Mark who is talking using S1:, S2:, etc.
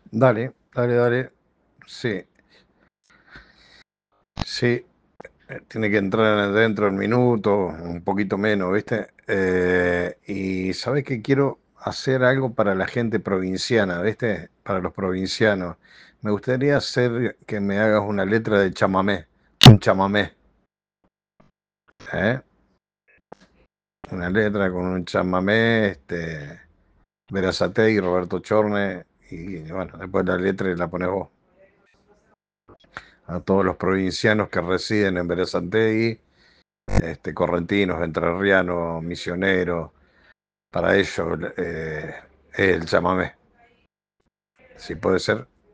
S1: Dale, dale, dale. Sí, sí. Tiene que entrar dentro del minuto, un poquito menos, ¿viste? Y sabes que quiero hacer algo para la gente provinciana, ¿viste? Para los provincianos. Me gustaría hacer que me hagas una letra de chamamé, un chamamé, ¿eh? Una letra con un chamamé, Berazategui, Roberto Chorne, y bueno, después la letra la pones vos. A todos los provincianos que residen en Berazategui, correntinos, entrerrianos, misioneros, para ellos el chamamé, si puede ser.